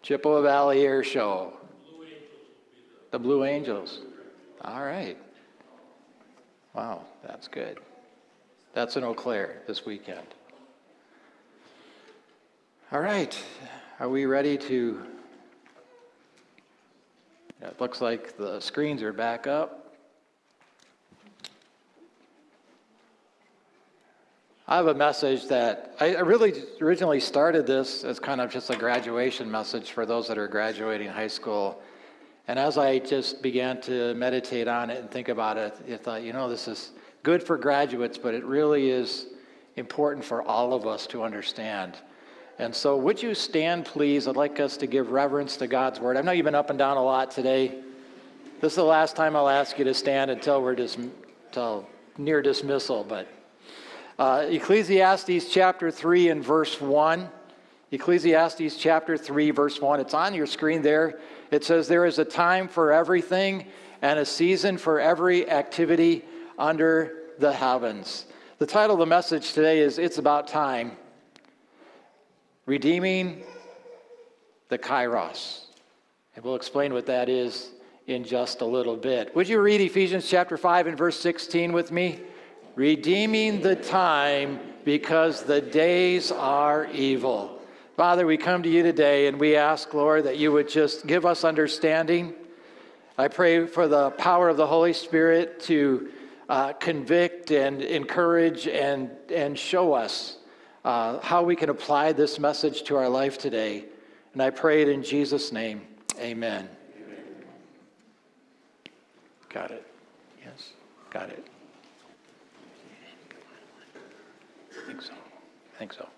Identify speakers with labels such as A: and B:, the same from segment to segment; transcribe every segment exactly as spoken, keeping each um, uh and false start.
A: Chippewa Valley Air Show. The Blue Angels. All right. Wow, that's good. That's in Eau Claire this weekend. All right. Are we ready to... It looks like the screens are back up. I have a message that I really originally started this as kind of just a graduation message for those that are graduating high school. And as I just began to meditate on it and think about it, I thought, you know, this is good for graduates, but it really is important for all of us to understand. And so would you stand, please? I'd like us to give reverence to God's word. I know you've been up and down a lot today. This is the last time I'll ask you to stand until we're dis- until near dismissal, but Uh, Ecclesiastes chapter three and verse one. Ecclesiastes chapter three, verse one. It's on your screen there. It says, there is a time for everything and a season for every activity under the heavens. The title of the message today is It's About Time. Redeeming the Kairos. And we'll explain what that is in just a little bit. Would you read Ephesians chapter five and verse sixteen with me? Redeeming the time because the days are evil. Father, we come to you today and we ask, Lord, that you would just give us understanding. I pray for the power of the Holy Spirit to uh, convict and encourage and, and show us uh, how we can apply this message to our life today. And I pray it in Jesus' name. Amen. Amen. Got it. Yes, got it. I think so. I think so.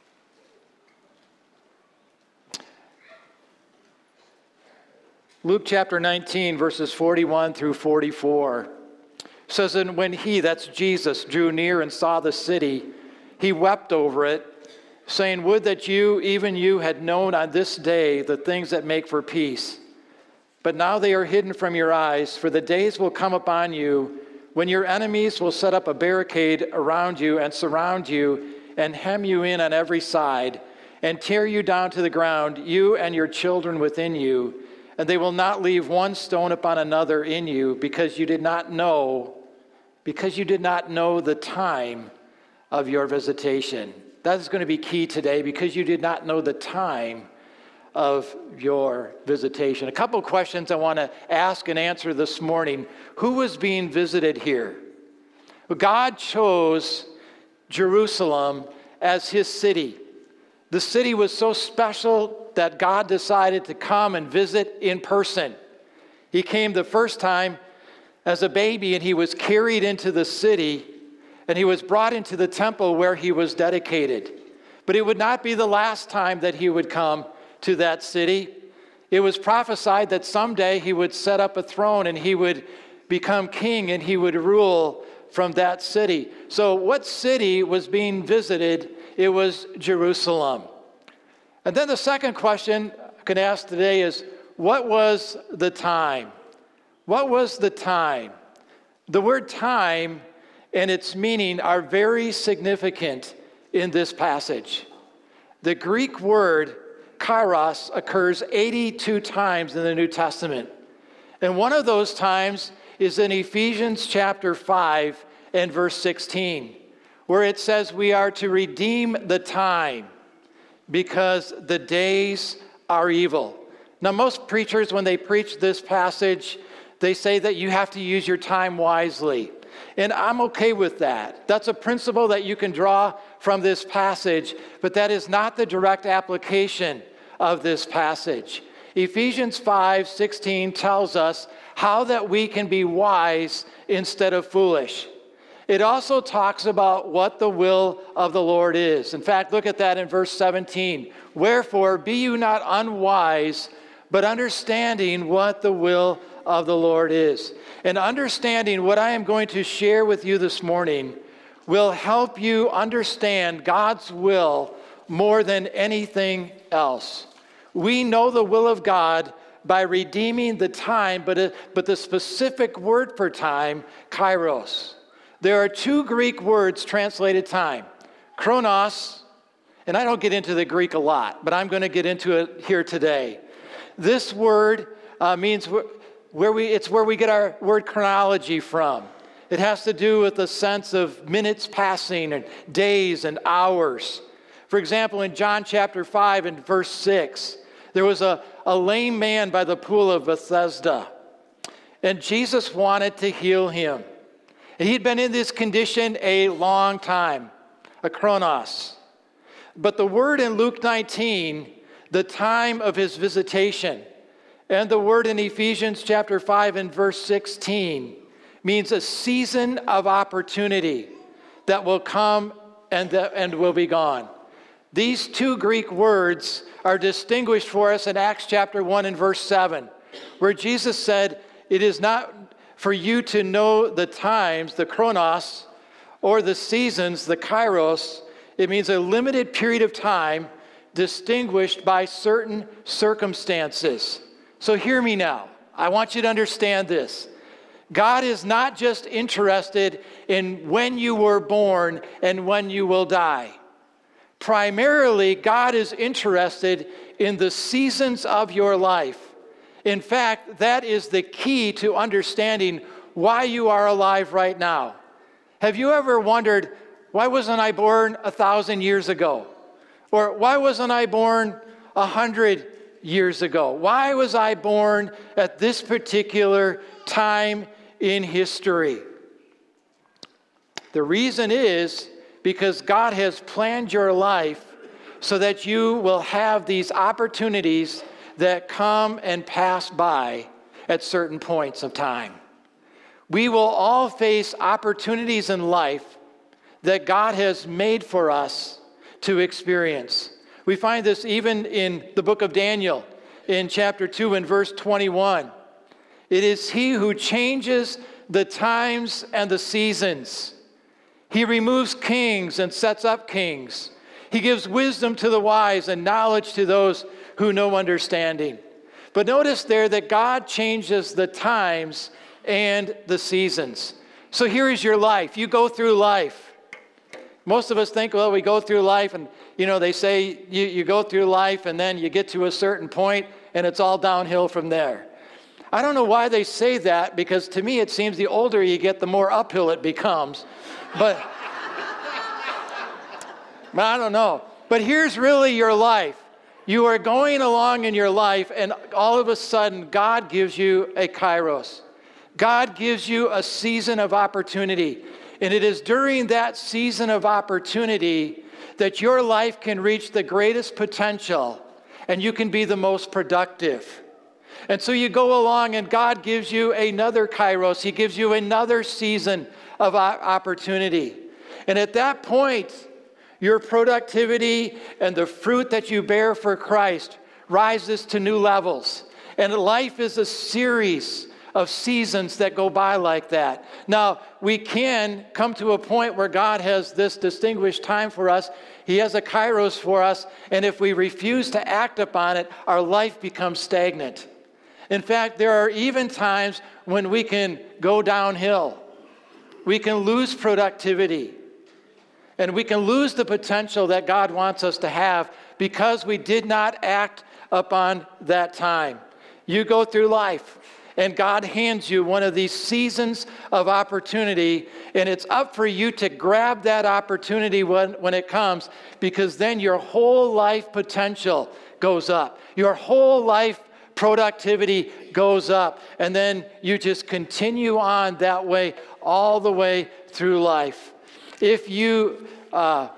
A: Luke chapter nineteen, verses forty-one through forty-four says, and when he, that's Jesus, drew near and saw the city, he wept over it, saying, would that you, even you, had known on this day the things that make for peace. But now they are hidden from your eyes, for the days will come upon you when your enemies will set up a barricade around you and surround you and hem you in on every side and tear you down to the ground, you and your children within you, and they will not leave one stone upon another in you because you did not know, because you did not know the time of your visitation. That is going to be key today, because you did not know the time of your visitation. A couple of questions I want to ask and answer this morning. Who was being visited here? Well, God chose Jerusalem as his city. The city was so special that God decided to come and visit in person. He came the first time as a baby, and he was carried into the city, and he was brought into the temple where he was dedicated. But it would not be the last time that he would come to that city. It was prophesied that someday he would set up a throne and he would become king and he would rule from that city. So what city was being visited? It was Jerusalem. And then the second question I can ask today is, what was the time? What was the time? The word time and its meaning are very significant in this passage. The Greek word kairos occurs eighty-two times in the New Testament. And one of those times is in Ephesians chapter five and verse sixteen, where it says we are to redeem the time because the days are evil. Now, most preachers, when they preach this passage, they say that you have to use your time wisely. And I'm okay with that. That's a principle that you can draw from this passage, but that is not the direct application of this passage. Ephesians five sixteen tells us how that we can be wise instead of foolish. It also talks about what the will of the Lord is. In fact, look at that in verse seventeen. Wherefore, be you not unwise, but understanding what the will of the Lord is. And understanding what I am going to share with you this morning will help you understand God's will more than anything else. We know the will of God by redeeming the time, but, uh, but the specific word for time, kairos. There are two Greek words translated time, chronos and I don't get into the Greek a lot, but I'm going to get into it here today. This word uh, means where we, it's where we get our word chronology from. It has to do with the sense of minutes passing and days and hours. For example, in John chapter five and verse six, there was a, a lame man by the pool of Bethesda, and Jesus wanted to heal him. And he'd been in this condition a long time, a chronos. But the word in Luke nineteen, the time of his visitation, and the word in Ephesians chapter five and verse sixteen means a season of opportunity that will come and, that, and will be gone. These two Greek words are distinguished for us in Acts chapter one and verse seven, where Jesus said, "It is not for you to know the times, the chronos, or the seasons, the kairos." It means a limited period of time distinguished by certain circumstances. So hear me now. I want you to understand this. God is not just interested in when you were born and when you will die. Primarily, God is interested in the seasons of your life. In fact, that is the key to understanding why you are alive right now. Have you ever wondered, why wasn't I born a thousand years ago? Or why wasn't I born a hundred years ago? Why was I born at this particular time in history? The reason is because God has planned your life so that you will have these opportunities that come and pass by at certain points of time. We will all face opportunities in life that God has made for us to experience. We find this even in the book of Daniel, in chapter two and verse twenty-one. It is He who changes the times and the seasons. He removes kings and sets up kings. He gives wisdom to the wise and knowledge to those who know understanding. But notice there that God changes the times and the seasons. So here is your life. You go through life. Most of us think, well, we go through life and, you know, they say you, you go through life and then you get to a certain point and it's all downhill from there. I don't know why they say that, because to me it seems the older you get, the more uphill it becomes. But, but I don't know. But here's really your life. You are going along in your life and all of a sudden God gives you a kairos. God gives you a season of opportunity. And it is during that season of opportunity that your life can reach the greatest potential and you can be the most productive. And so you go along and God gives you another kairos. He gives you another season of opportunity. And at that point, your productivity and the fruit that you bear for Christ rises to new levels. And life is a series of seasons that go by like that. Now, we can come to a point where God has this distinguished time for us. He has a kairos for us, and if we refuse to act upon it, our life becomes stagnant. In fact, there are even times when we can go downhill. We can lose productivity, and we can lose the potential that God wants us to have because we did not act upon that time. You go through life, and God hands you one of these seasons of opportunity, and it's up for you to grab that opportunity when, when it comes, because then your whole life potential goes up. Your whole life productivity goes up, and then you just continue on that way all the way through life. If you uh,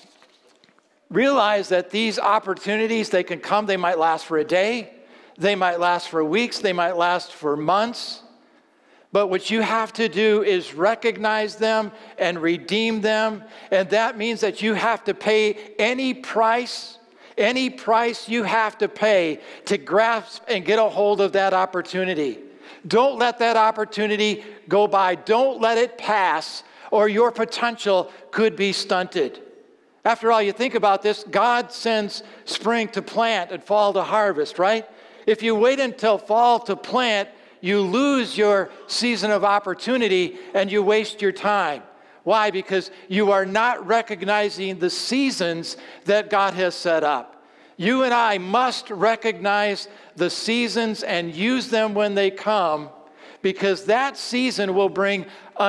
A: realize that these opportunities, they can come, they might last for a day, they might last for weeks, they might last for months. But what you have to do is recognize them and redeem them. And that means that you have to pay any price, any price you have to pay to grasp and get a hold of that opportunity. Don't let that opportunity go by. Don't let it pass, or your potential could be stunted. After all, you think about this, God sends spring to plant and fall to harvest, right? If you wait until fall to plant, you lose your season of opportunity and you waste your time. Why? Because you are not recognizing the seasons that God has set up. You and I must recognize the seasons and use them when they come, because that season will bring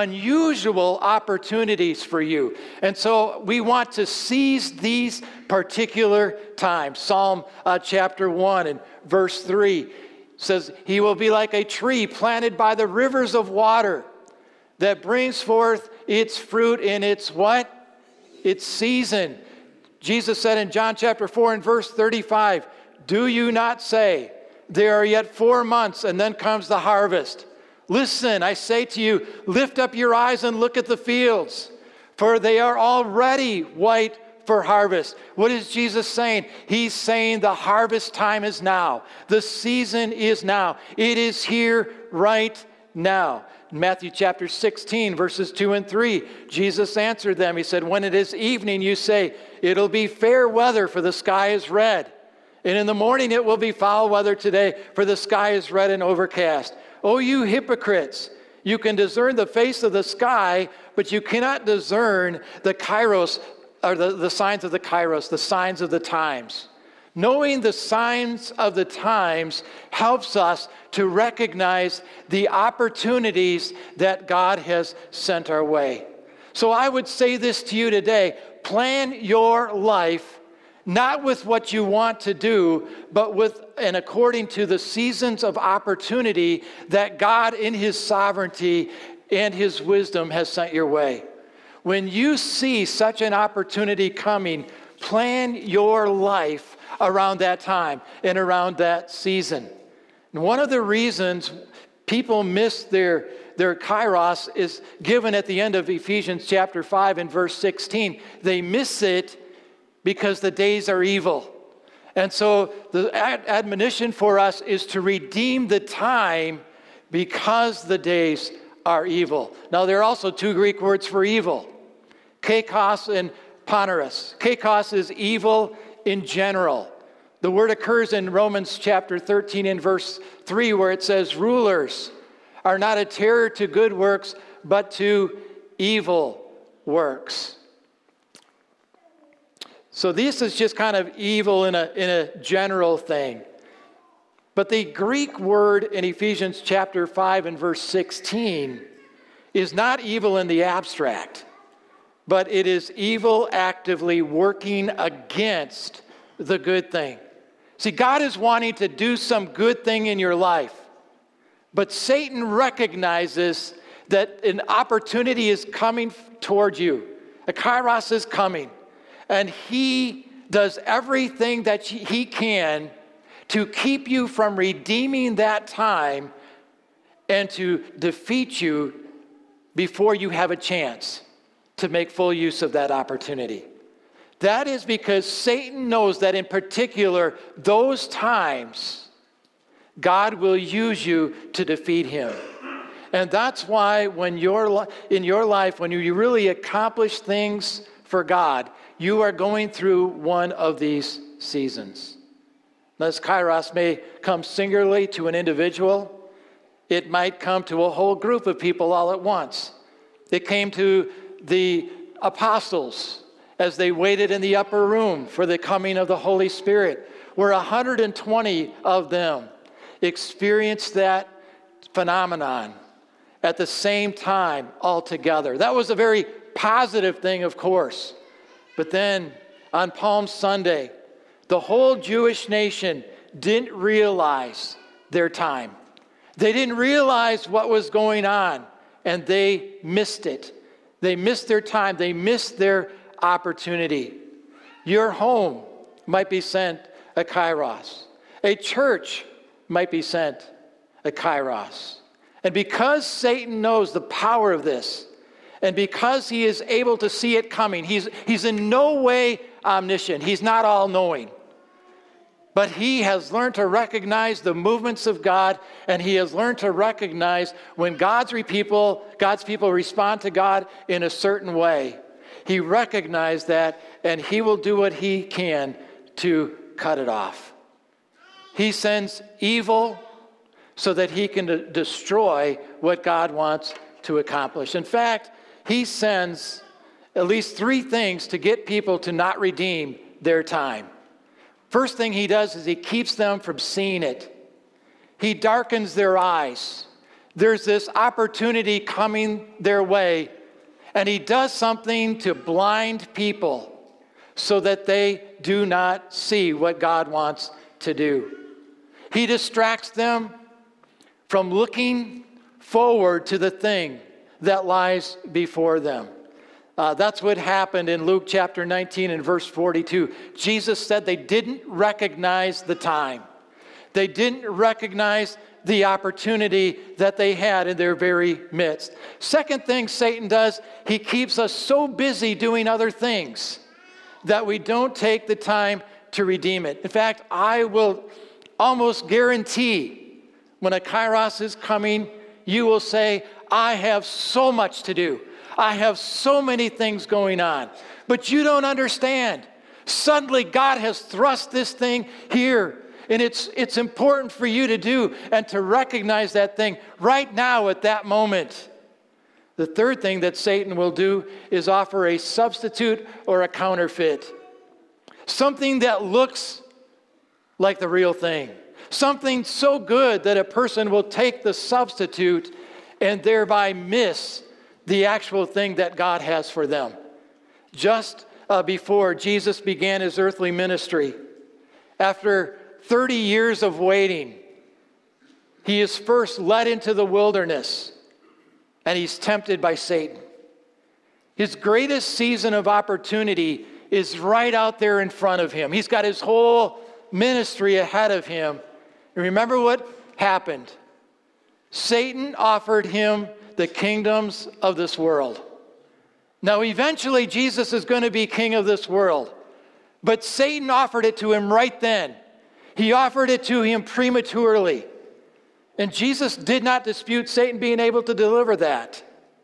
A: unusual opportunities for you. And so we want to seize these particular times. Psalm uh, chapter one and verse three says, he will be like a tree planted by the rivers of water that brings forth its fruit in its what? Its season. Jesus said in John chapter four and verse thirty-five, do you not say, there are yet four months and then comes the harvest? Listen, I say to you, lift up your eyes and look at the fields, for they are already white for harvest. What is Jesus saying? He's saying the harvest time is now. The season is now. It is here right now. In Matthew chapter sixteen, verses two and three, Jesus answered them. He said, when it is evening, you say, it'll be fair weather, for the sky is red. And in the morning it will be foul weather today, for the sky is red and overcast. Oh, you hypocrites, you can discern the face of the sky, but you cannot discern the kairos, or the, the signs of the kairos, the signs of the times. Knowing the signs of the times helps us to recognize the opportunities that God has sent our way. So I would say this to you today, plan your life not with what you want to do, but with and according to the seasons of opportunity that God in his sovereignty and his wisdom has sent your way. When you see such an opportunity coming, plan your life around that time and around that season. And one of the reasons people miss their, their kairos is given at the end of Ephesians chapter five and verse sixteen. They miss it because the days are evil. And so the ad- admonition for us is to redeem the time because the days are evil. Now, there are also two Greek words for evil, kakos and poneros. Kakos is evil in general. The word occurs in Romans chapter thirteen and verse three, where it says, rulers are not a terror to good works, but to evil works. So this is just kind of evil in a, in a general thing. But the Greek word in Ephesians chapter five and verse sixteen is not evil in the abstract, but it is evil actively working against the good thing. See, God is wanting to do some good thing in your life, but Satan recognizes that an opportunity is coming toward you. A kairos is coming. And he does everything that he can to keep you from redeeming that time and to defeat you before you have a chance to make full use of that opportunity. That is because Satan knows that in particular, those times, God will use you to defeat him. And that's why when you're in your life, when you really accomplish things for God, you are going through one of these seasons. This kairos may come singularly to an individual. It might come to a whole group of people all at once. It came to the apostles as they waited in the upper room for the coming of the Holy Spirit, where one hundred twenty of them experienced that phenomenon at the same time altogether. That was a very positive thing, of course. But then on Palm Sunday, the whole Jewish nation didn't realize their time. They didn't realize what was going on, and they missed it. They missed their time. They missed their opportunity. Your home might be sent a kairos. A church might be sent a kairos. And because Satan knows the power of this, and because he is able to see it coming, he's, he's in no way omniscient. He's not all-knowing. But he has learned to recognize the movements of God, and he has learned to recognize when God's people, God's people respond to God in a certain way. He recognized that, and he will do what he can to cut it off. He sends evil so that he can de- destroy what God wants to accomplish. In fact, he sends at least three things to get people to not redeem their time. First thing he does is he keeps them from seeing it. He darkens their eyes. There's this opportunity coming their way, and he does something to blind people so that they do not see what God wants to do. He distracts them from looking forward to the thing that lies before them. Uh, that's what happened in Luke chapter nineteen and verse forty-two. Jesus said they didn't recognize the time. They didn't recognize the opportunity that they had in their very midst. Second thing Satan does, he keeps us so busy doing other things that we don't take the time to redeem it. In fact, I will almost guarantee when a kairos is coming, you will say, I have so much to do. I have so many things going on. But you don't understand. Suddenly God has thrust this thing here. And it's it's important for you to do and to recognize that thing right now at that moment. The third thing that Satan will do is offer a substitute or a counterfeit. Something that looks like the real thing. Something so good that a person will take the substitute and thereby miss the actual thing that God has for them. Just uh, before Jesus began his earthly ministry, after thirty years of waiting, he is first led into the wilderness and he's tempted by Satan. His greatest season of opportunity is right out there in front of him. He's got his whole ministry ahead of him. And remember what happened? Satan offered him the kingdoms of this world. Now, eventually, Jesus is going to be king of this world. But Satan offered it to him right then. He offered it to him prematurely. And Jesus did not dispute Satan being able to deliver that.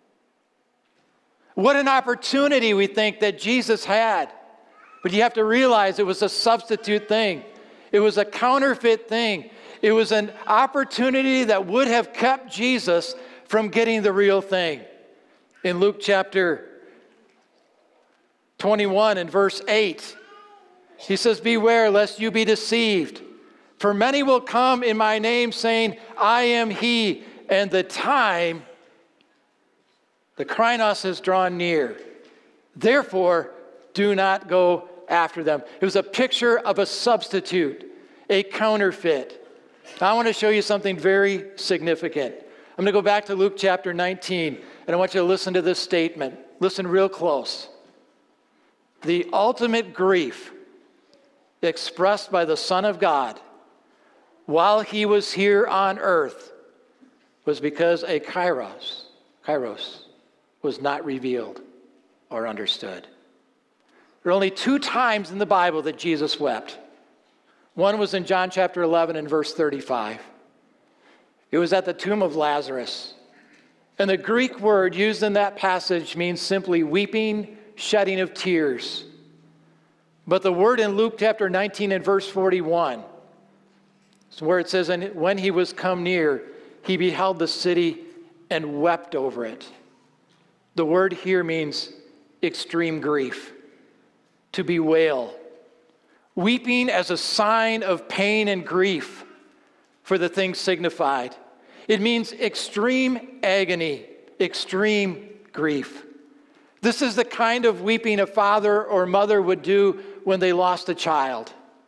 A: What an opportunity we think that Jesus had. But you have to realize it was a substitute thing. It was a counterfeit thing. It was an opportunity that would have kept Jesus from getting the real thing. In Luke chapter twenty-one and verse eight, he says, beware lest you be deceived. For many will come in my name saying, I am he, and the time, the Kairos, has drawn near. Therefore, do not go after them. It was a picture of a substitute, a counterfeit. Now, I want to show you something very significant. I'm going to go back to Luke chapter nineteen, and I want you to listen to this statement. Listen real close. The ultimate grief expressed by the Son of God while he was here on earth was because a kairos, kairos was not revealed or understood. There are only two times in the Bible that Jesus wept. One was in John chapter eleven and verse thirty-five. It was at the tomb of Lazarus. And the Greek word used in that passage means simply weeping, shedding of tears. But the word in Luke chapter nineteen and verse forty-one, is where it says, and when he was come near, he beheld the city and wept over it. The word here means extreme grief, to bewail. Weeping as a sign of pain and grief for the thing signified. It means extreme agony, extreme grief. This is the kind of weeping a father or mother would do when they lost a child.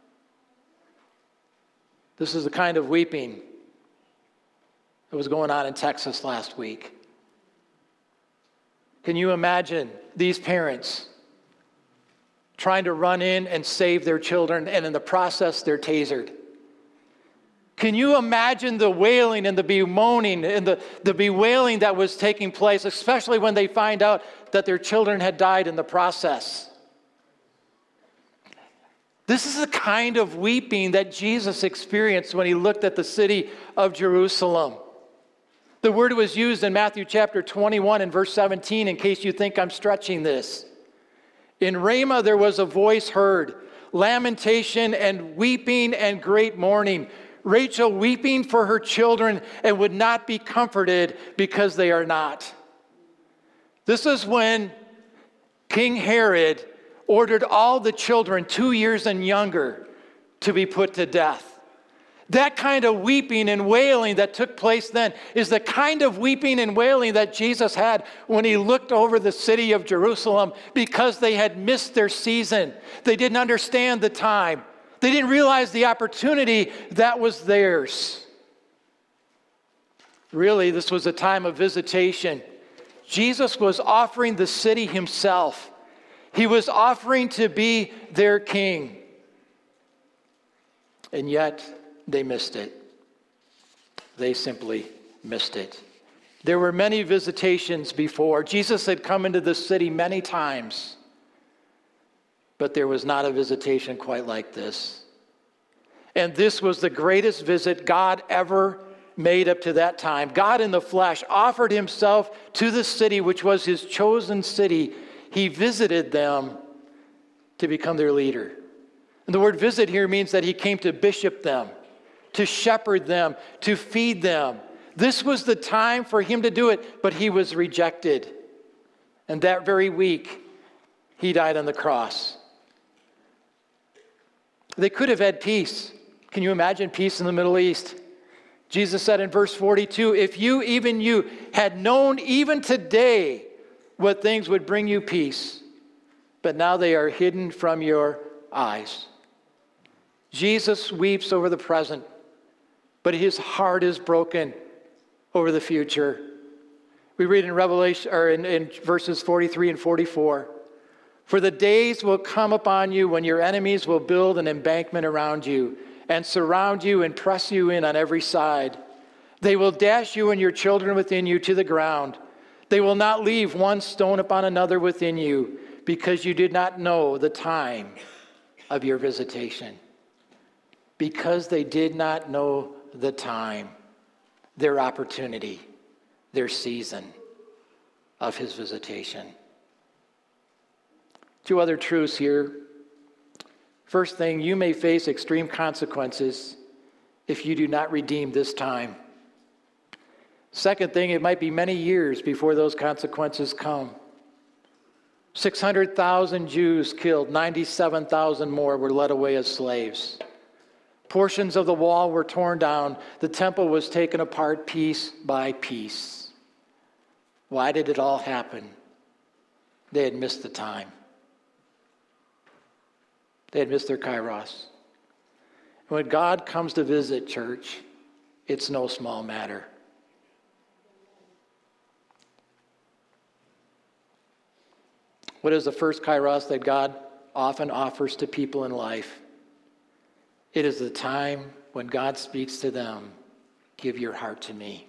A: This is the kind of weeping that was going on in Texas last week. Can you imagine these parents trying to run in and save their children, and in the process, they're tasered? Can you imagine the wailing and the bemoaning and the, the bewailing that was taking place, especially when they find out that their children had died in the process? This is the kind of weeping that Jesus experienced when he looked at the city of Jerusalem. The word was used in Matthew chapter twenty-one and verse seventeen, in case you think I'm stretching this. In Ramah there was a voice heard, lamentation and weeping and great mourning. Rachel weeping for her children and would not be comforted because they are not. This is when King Herod ordered all the children two years and younger to be put to death. That kind of weeping and wailing that took place then is the kind of weeping and wailing that Jesus had when he looked over the city of Jerusalem because they had missed their season. They didn't understand the time. They didn't realize the opportunity that was theirs. Really, this was a time of visitation. Jesus was offering the city himself. He was offering to be their king. And yet, they missed it. They simply missed it. There were many visitations before. Jesus had come into the city many times, but there was not a visitation quite like this. And this was the greatest visit God ever made up to that time. God in the flesh offered himself to the city, which was his chosen city. He visited them to become their leader. And the word visit here means that he came to bishop them, to shepherd them, to feed them. This was the time for him to do it, but he was rejected. And that very week, he died on the cross. They could have had peace. Can you imagine peace in the Middle East? Jesus said in verse forty-two, if you, even you, had known even today what things would bring you peace, but now they are hidden from your eyes. Jesus weeps over the present, but his heart is broken over the future. We read in Revelation, or in, in verses forty-three and forty-four, for the days will come upon you when your enemies will build an embankment around you and surround you and press you in on every side. They will dash you and your children within you to the ground. They will not leave one stone upon another within you, because you did not know the time of your visitation. Because they did not know the time, their opportunity, their season of his visitation. Two other truths here. First thing, you may face extreme consequences if you do not redeem this time. Second thing, it might be many years before those consequences come. six hundred thousand Jews killed, ninety-seven thousand more were led away as slaves. Portions of the wall were torn down. The temple was taken apart piece by piece. Why did it all happen? They had missed the time. They had missed their kairos. When God comes to visit, church, it's no small matter. What is the first kairos that God often offers to people in life? It is the time when God speaks to them, give your heart to me.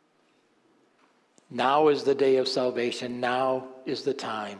A: Now is the day of salvation. Now is the time.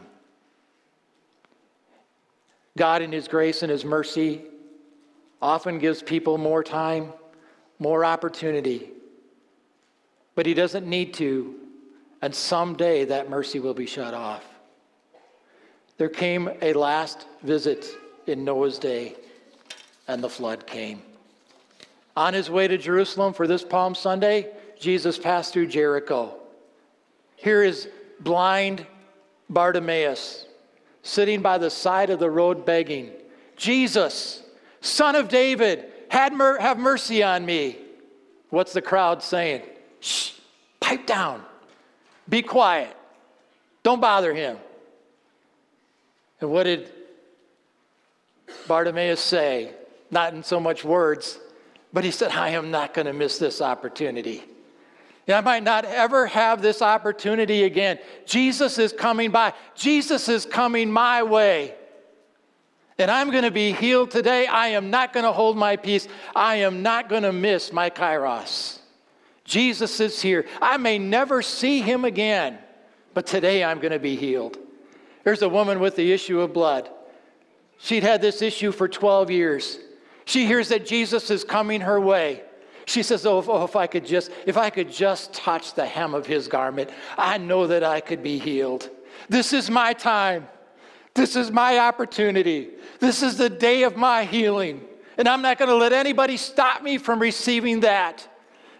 A: God in his grace and his mercy often gives people more time, more opportunity. But he doesn't need to, and someday that mercy will be shut off. There came a last visit in Noah's day, and the flood came. On his way to Jerusalem for this Palm Sunday, Jesus passed through Jericho. Here is blind Bartimaeus, sitting by the side of the road begging, Jesus, Son of David, have mercy on me. What's the crowd saying? Shh, pipe down. Be quiet. Don't bother him. And what did Bartimaeus say? Not in so much words, but he said, I am not going to miss this opportunity. And I might not ever have this opportunity again. Jesus is coming by. Jesus is coming my way. And I'm going to be healed today. I am not going to hold my peace. I am not going to miss my kairos. Jesus is here. I may never see him again, but today I'm going to be healed. There's a woman with the issue of blood. She'd had this issue for twelve years. She hears that Jesus is coming her way. She says, oh, if, oh, if I could just, if I could just touch the hem of his garment, I know that I could be healed. This is my time. This is my opportunity. This is the day of my healing. And I'm not going to let anybody stop me from receiving that.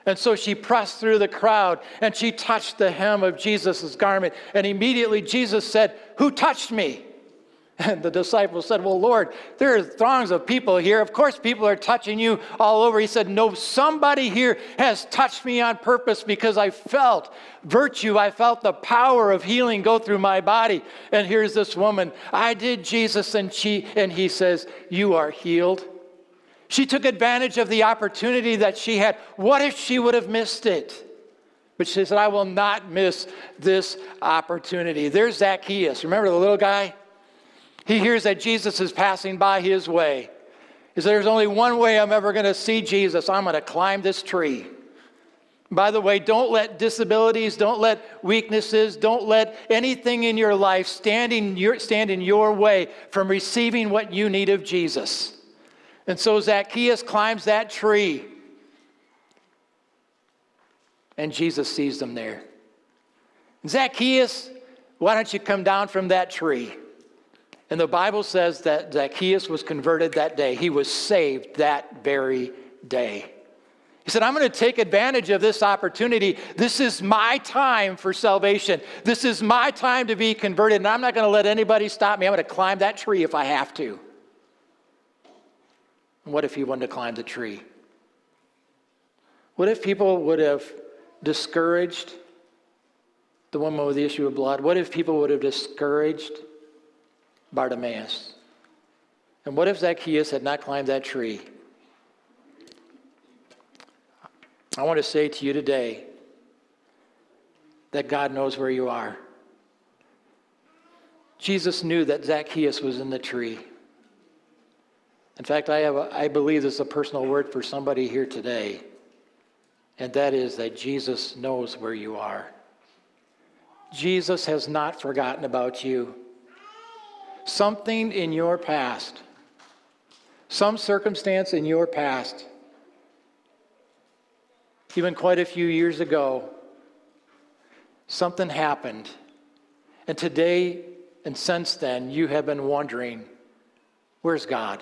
A: And so she pressed through the crowd and she touched the hem of Jesus' garment. And immediately Jesus said, "Who touched me?" And the disciples said, "Well, Lord, there are throngs of people here. Of course, people are touching you all over." He said, "No, somebody here has touched me on purpose because I felt virtue. I felt the power of healing go through my body." And here's this woman. "I did, Jesus." And she, and he says, "You are healed." She took advantage of the opportunity that she had. What if she would have missed it? But she said, "I will not miss this opportunity." There's Zacchaeus. Remember the little guy? He hears that Jesus is passing by his way. He said, "There's only one way I'm ever going to see Jesus. I'm going to climb this tree." By the way, don't let disabilities, don't let weaknesses, don't let anything in your life stand in your, stand in your way from receiving what you need of Jesus. And so Zacchaeus climbs that tree. And Jesus sees them there. "Zacchaeus, why don't you come down from that tree?" And the Bible says that Zacchaeus was converted that day. He was saved that very day. He said, "I'm going to take advantage of this opportunity. This is my time for salvation. This is my time to be converted, and I'm not going to let anybody stop me. I'm going to climb that tree if I have to." And what if he wouldn't have climbed the tree? What if people would have discouraged the woman with the issue of blood? What if people would have discouraged Bartimaeus? And what if Zacchaeus had not climbed that tree? I want to say to you today that God knows where you are. Jesus knew that Zacchaeus was in the tree. In fact, I have a, I believe this is a personal word for somebody here today, and that is that Jesus knows where you are. Jesus has not forgotten about you. Something in your past, some circumstance in your past, even quite a few years ago, something happened. And today and since then, you have been wondering, where's God?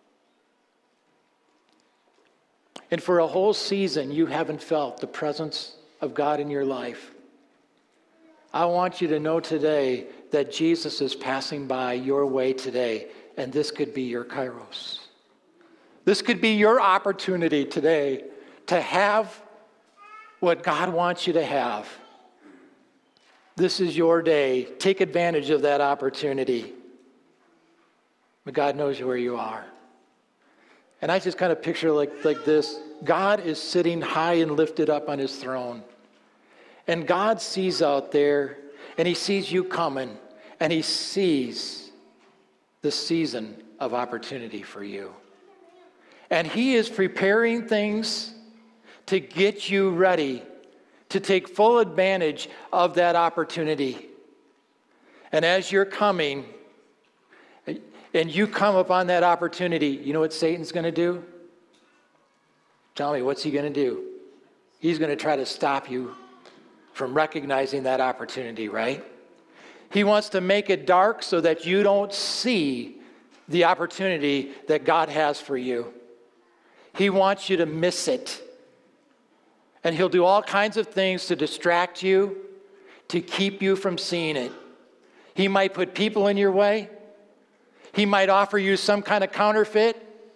A: And for a whole season, you haven't felt the presence of God in your life. I want you to know today that Jesus is passing by your way today, and this could be your kairos. This could be your opportunity today to have what God wants you to have. This is your day. Take advantage of that opportunity. But God knows where you are. And I just kind of picture like, like this. God is sitting high and lifted up on his throne. And God sees out there, and he sees you coming, and he sees the season of opportunity for you. And he is preparing things to get you ready to take full advantage of that opportunity. And as you're coming, and you come upon that opportunity, you know what Satan's going to do? Tell me, what's he going to do? He's going to try to stop you from recognizing that opportunity, right? He wants to make it dark so that you don't see the opportunity that God has for you. He wants you to miss it. And he'll do all kinds of things to distract you, to keep you from seeing it. He might put people in your way. He might offer you some kind of counterfeit.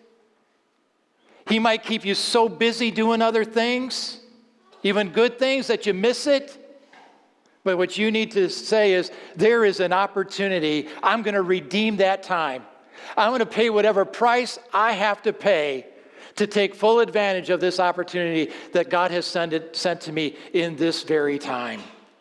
A: He might keep you so busy doing other things, even good things, that you miss it. But what you need to say is, there is an opportunity. I'm going to redeem that time. I'm going to pay whatever price I have to pay to take full advantage of this opportunity that God has sent, it, sent to me in this very time.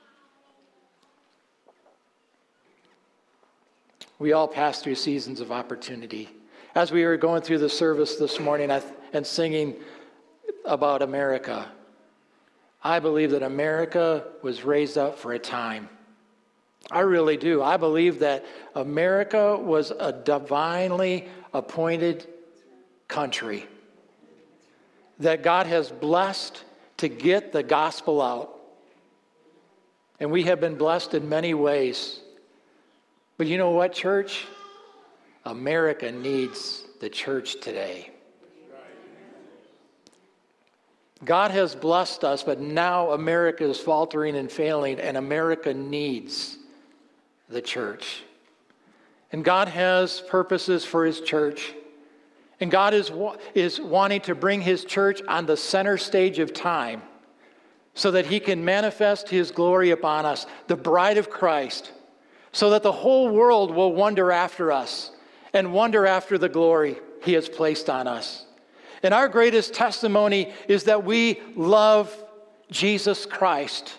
A: We all pass through seasons of opportunity. As we were going through the service this morning and singing about America, I believe that America was raised up for a time. I really do. I believe that America was a divinely appointed country that God has blessed to get the gospel out. And we have been blessed in many ways. But you know what, church? America needs the church today. God has blessed us, but now America is faltering and failing, and America needs the church. And God has purposes for his church. And God is, is wanting to bring his church on the center stage of time so that he can manifest his glory upon us, the bride of Christ, so that the whole world will wonder after us and wonder after the glory he has placed on us. And our greatest testimony is that we love Jesus Christ.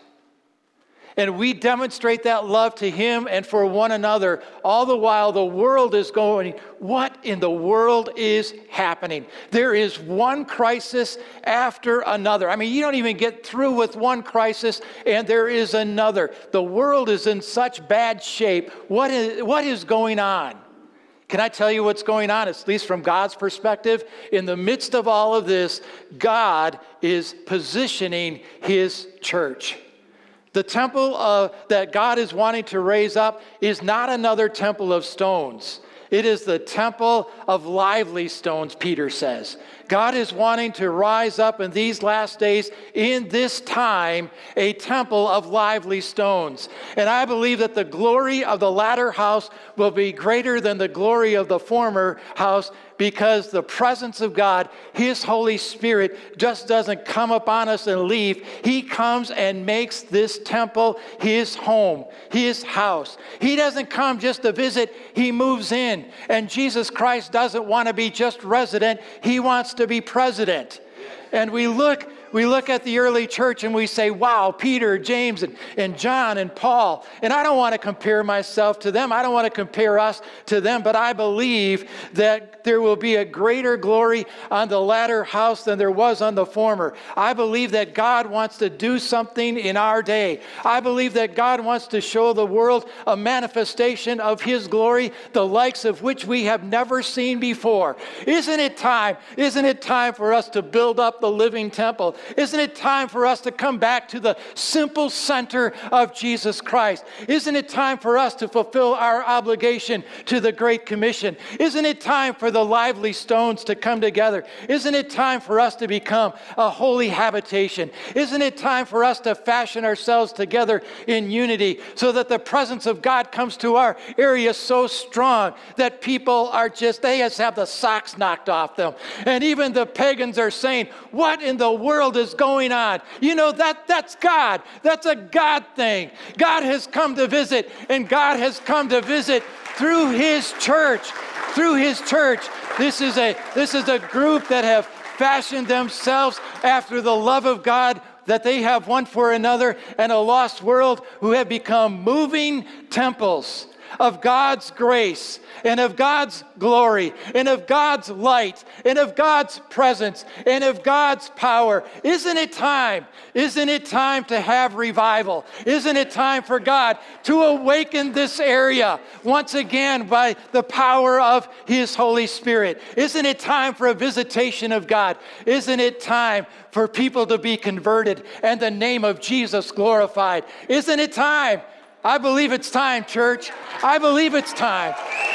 A: And we demonstrate that love to him and for one another, all the while the world is going, what in the world is happening? There is one crisis after another. I mean, you don't even get through with one crisis and there is another. The world is in such bad shape. What is, what is going on? Can I tell you what's going on, at least from God's perspective? In the midst of all of this, God is positioning his church. The temple uh, that God is wanting to raise up is not another temple of stones. It is the temple of lively stones, Peter says. God is wanting to rise up in these last days, in this time, a temple of lively stones. And I believe that the glory of the latter house will be greater than the glory of the former house, because the presence of God, his Holy Spirit, just doesn't come upon us and leave. He comes and makes this temple his home, his house. He doesn't come just to visit, he moves in. And Jesus Christ doesn't want to be just resident, he wants to be president. And we look We look at the early church and we say, wow, Peter, James, and, and John, and Paul. And I don't want to compare myself to them. I don't want to compare us to them. But I believe that there will be a greater glory on the latter house than there was on the former. I believe that God wants to do something in our day. I believe that God wants to show the world a manifestation of his glory, the likes of which we have never seen before. Isn't it time? Isn't it time for us to build up the living temple? Isn't it time for us to come back to the simple center of Jesus Christ? Isn't it time for us to fulfill our obligation to the Great Commission? Isn't it time for the lively stones to come together? Isn't it time for us to become a holy habitation? Isn't it time for us to fashion ourselves together in unity so that the presence of God comes to our area so strong that people are just, they just have the socks knocked off them. And even the pagans are saying, what in the world is going on? You know, that that's God. That's a God thing. God has come to visit, and God has come to visit through his church. Through his church. This is a this is a group that have fashioned themselves after the love of God that they have one for another, and a lost world who have become moving temples of God's grace and of God's glory and of God's light and of God's presence and of God's power. Isn't it time? Isn't it time to have revival? Isn't it time for God to awaken this area once again by the power of his Holy Spirit? Isn't it time for a visitation of God? Isn't it time for people to be converted and the name of Jesus glorified? Isn't it time? I believe it's time, church. I believe it's time.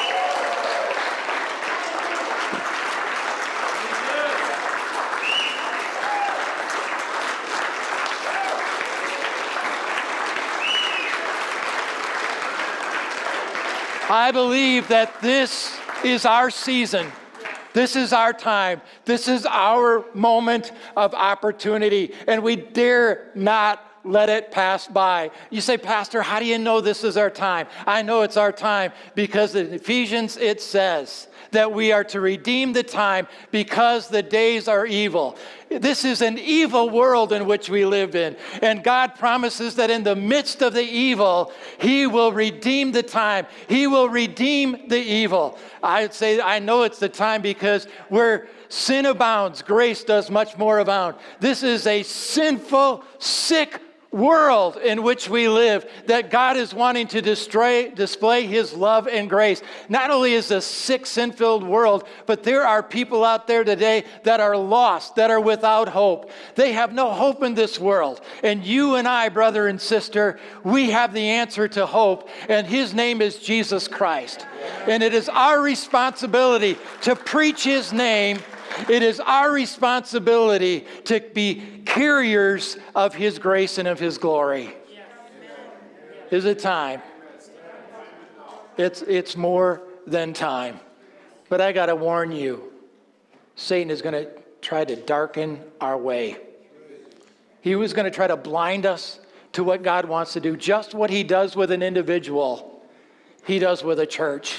A: I believe that this is our season. This is our time. This is our moment of opportunity, and we dare not let it pass by. You say, Pastor, how do you know this is our time? I know it's our time because in Ephesians it says that we are to redeem the time because the days are evil. This is an evil world in which we live in. And God promises that in the midst of the evil, he will redeem the time. He will redeem the evil. I would say, I know it's the time because where sin abounds, grace does much more abound. This is a sinful, sick world in which we live that God is wanting to destroy, display his love and grace. Not only is a sick, sin-filled world, but there are people out there today that are lost, that are without hope. They have no hope in this world. And you and I, brother and sister, we have the answer to hope, and his name is Jesus Christ. And it is our responsibility to preach his name It is our responsibility to be carriers of His grace and of His glory. Is it time? It's, it's more than time. But I got to warn you, Satan is going to try to darken our way. He was going to try to blind us to what God wants to do. Just what he does with an individual, he does with a church.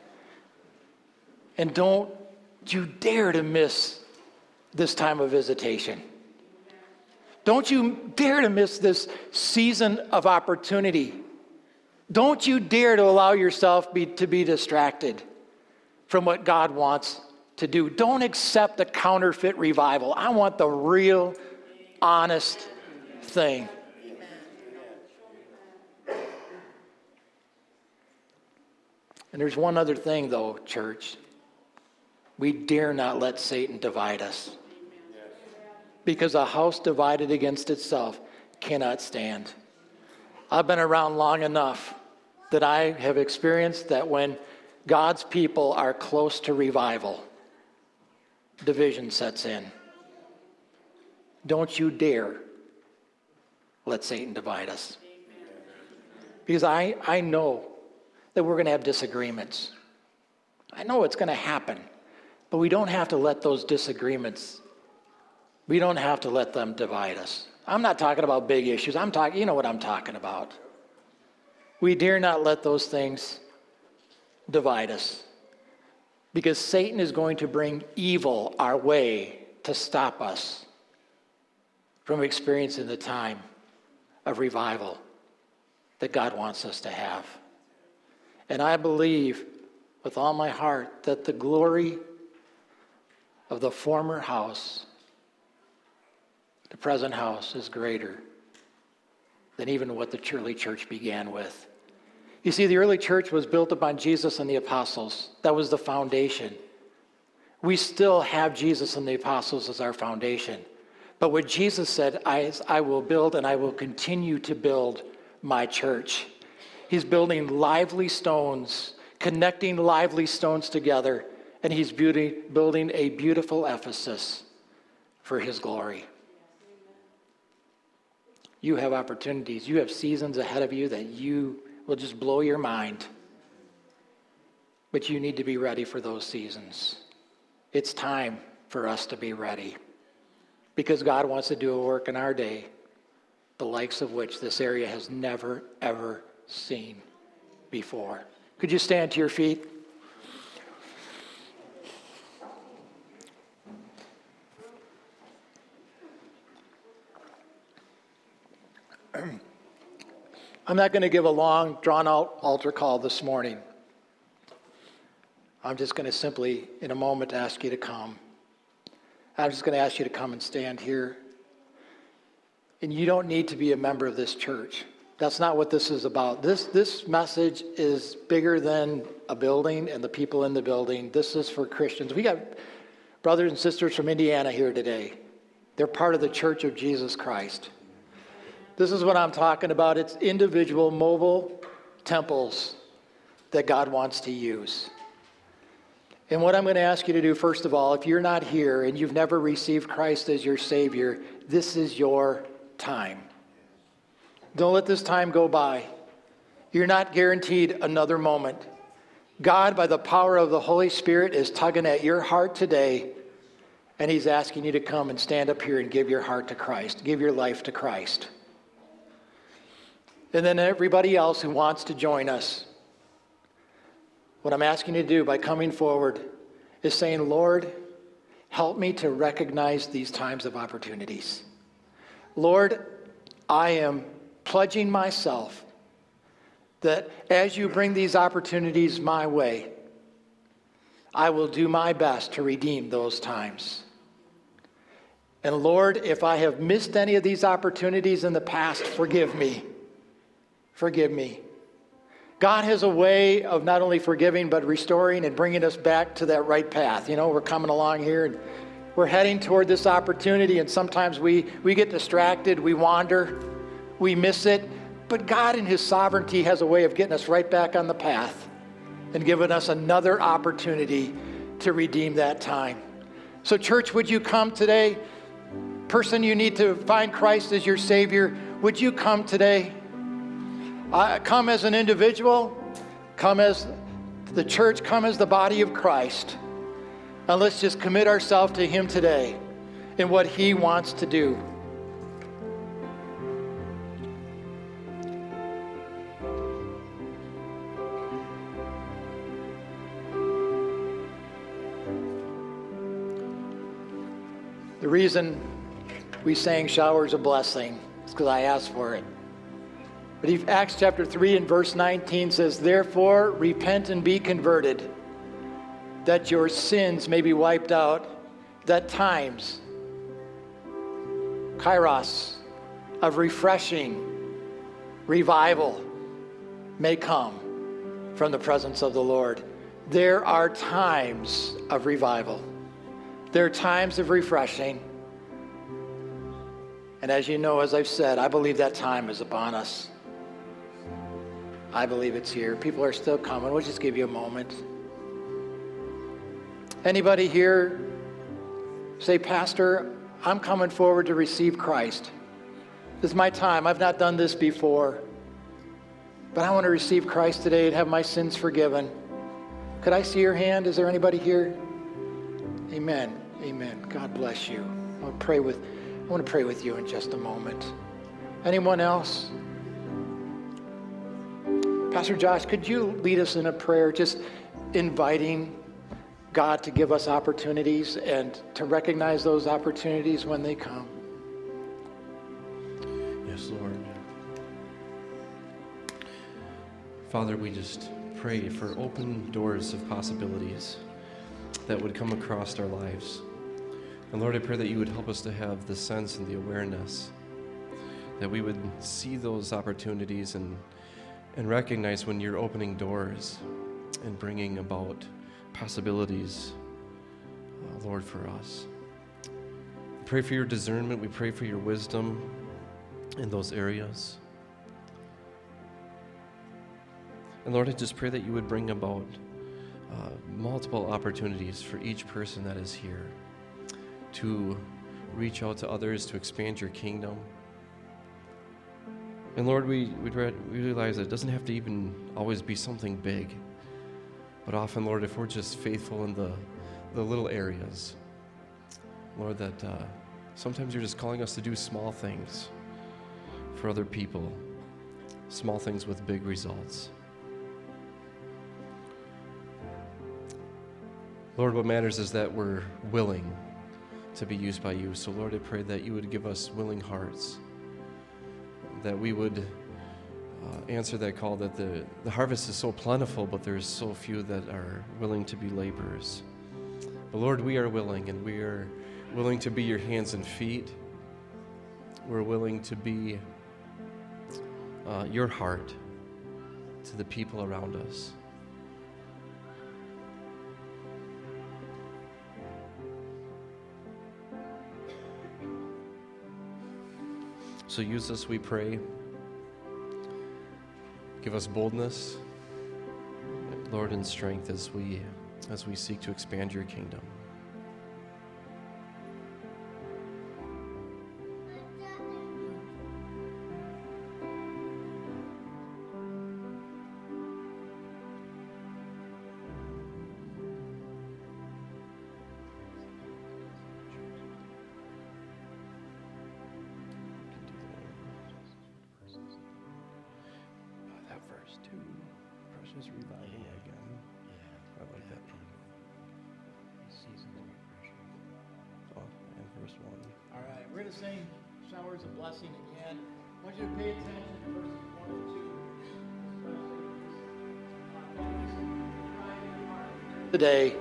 A: And don't you dare to miss this time of visitation. Don't you dare to miss this season of opportunity. Don't you dare to allow yourself be, to be distracted from what God wants to do. Don't accept a counterfeit revival. I want the real, honest thing. And there's one other thing, though, church. We dare not let Satan divide us. Because a house divided against itself cannot stand. I've been around long enough that I have experienced that when God's people are close to revival, division sets in. Don't you dare let Satan divide us. Because I, I know that we're going to have disagreements. I know it's going to happen. But we don't have to let those disagreements, we don't have to let them divide us. I'm not talking about big issues. I'm talking, you know what I'm talking about. We dare not let those things divide us. Because Satan is going to bring evil our way to stop us from experiencing the time of revival that God wants us to have. And I believe with all my heart that the glory of the former house, the present house, is greater than even what the early church began with. You see, the early church was built upon Jesus and the apostles. That was the foundation. We still have Jesus and the apostles as our foundation. But what Jesus said, I, I will build and I will continue to build my church. He's building lively stones, connecting lively stones together, and he's beauty, building a beautiful Ephesus for his glory. You have opportunities. You have seasons ahead of you that you will just blow your mind. But you need to be ready for those seasons. It's time for us to be ready. Because God wants to do a work in our day, the likes of which this area has never, ever seen before. Could you stand to your feet? I'm not going to give a long, drawn-out altar call this morning. I'm just going to simply, in a moment, ask you to come. I'm just going to ask you to come and stand here. And you don't need to be a member of this church. That's not what this is about. This, this message is bigger than a building and the people in the building. This is for Christians. We got brothers and sisters from Indiana here today. They're part of the Church of Jesus Christ. This is what I'm talking about. It's individual mobile temples that God wants to use. And what I'm going to ask you to do, first of all, if you're not here and you've never received Christ as your Savior, this is your time. Don't let this time go by. You're not guaranteed another moment. God, by the power of the Holy Spirit, is tugging at your heart today, and he's asking you to come and stand up here and give your heart to Christ, give your life to Christ. And then everybody else who wants to join us, what I'm asking you to do by coming forward is saying, Lord, help me to recognize these times of opportunities. Lord, I am pledging myself that as you bring these opportunities my way, I will do my best to redeem those times. And Lord, if I have missed any of these opportunities in the past, forgive me. Forgive me. God has a way of not only forgiving, but restoring and bringing us back to that right path. You know, we're coming along here and we're heading toward this opportunity, and sometimes we, we get distracted, we wander, we miss it. But God in his sovereignty has a way of getting us right back on the path and giving us another opportunity to redeem that time. So church, would you come today? Person, you need to find Christ as your Savior. Would you come today? Uh, come as an individual, come as the church, come as the body of Christ. And let's just commit ourselves to Him today in what He wants to do. The reason we sang Showers of Blessing is because I asked for it. But if Acts chapter three and verse nineteen says, therefore repent and be converted, that your sins may be wiped out, that times, kairos, of refreshing, revival may come from the presence of the Lord. There are times of revival. There are times of refreshing. And as you know, as I've said, I believe that time is upon us. I believe it's here. People are still coming. We'll just give you a moment. Anybody here say, Pastor, I'm coming forward to receive Christ. This is my time. I've not done this before. But I want to receive Christ today and have my sins forgiven. Could I see your hand? Is there anybody here? Amen. Amen. God bless you. I want to pray with, I want to pray with you in just a moment. Anyone else? Pastor Josh, could you lead us in a prayer, just inviting God to give us opportunities and to recognize those opportunities when they come?
B: Yes, Lord. Father, we just pray for open doors of possibilities that would come across our lives. And Lord, I pray that you would help us to have the sense and the awareness that we would see those opportunities and and recognize when you're opening doors and bringing about possibilities, uh, Lord, for us. We pray for your discernment. We pray for your wisdom in those areas. And Lord, I just pray that you would bring about uh, multiple opportunities for each person that is here to reach out to others, to expand your kingdom. And Lord, we, we realize that it doesn't have to even always be something big. But often, Lord, if we're just faithful in the, the little areas, Lord, that uh, sometimes you're just calling us to do small things for other people, small things with big results. Lord, what matters is that we're willing to be used by you. So, Lord, I pray that you would give us willing hearts, that we would uh, answer that call, that the, the harvest is so plentiful, but there's so few that are willing to be laborers. But Lord, we are willing, and we are willing to be your hands and feet. We're willing to be uh, your heart to the people around us. So use us, we pray. Give us boldness, Lord, and strength as we as we seek to expand your kingdom.
A: We're going to sing Showers of Blessing again. I want you to pay attention to verses one and two. Today,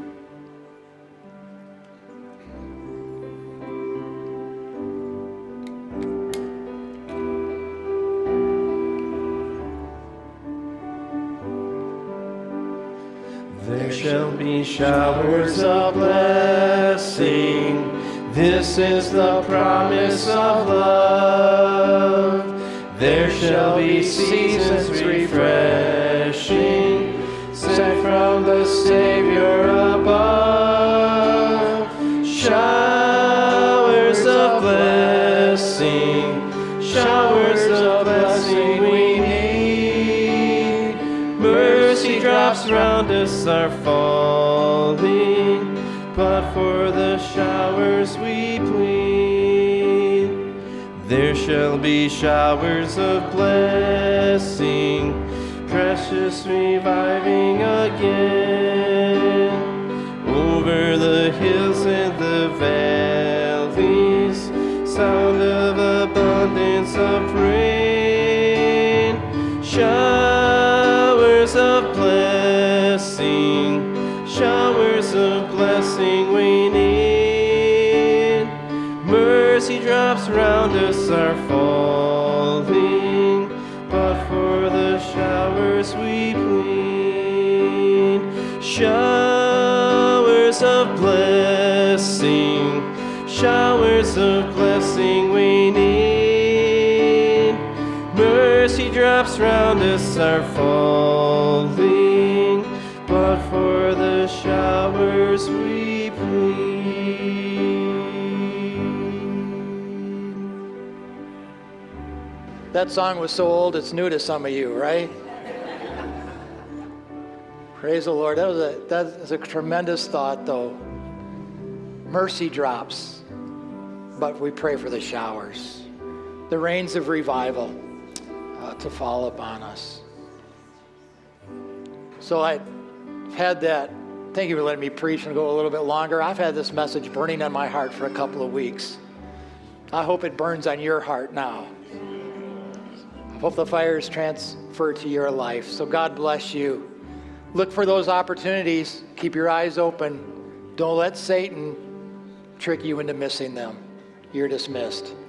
C: there shall be showers of blessing. This is the promise of love. There shall be seasons refreshing, sent from the Savior above. but for the showers we plead. There shall be showers of blessing, precious reviving again, over the hills and the valleys, sound of abundance of rain, showers of blessing, showers of blessing we need. Mercy drops round us are falling, but for the showers we plead. Showers of blessing, showers of blessing we need. Mercy drops round us are falling, but for the showers we plead.
A: That song was so old it's new to some of you, right? Praise the Lord. That was a that is a tremendous thought, though. Mercy drops, but we pray for the showers, the rains of revival uh, to fall upon us. So I've had that. Thank you for letting me preach and go a little bit longer. I've had this message burning on my heart for a couple of weeks. I hope it burns on your heart now. I hope the fire is transferred to your life. So God bless you. Look for those opportunities. Keep your eyes open. Don't let Satan trick you into missing them. You're dismissed.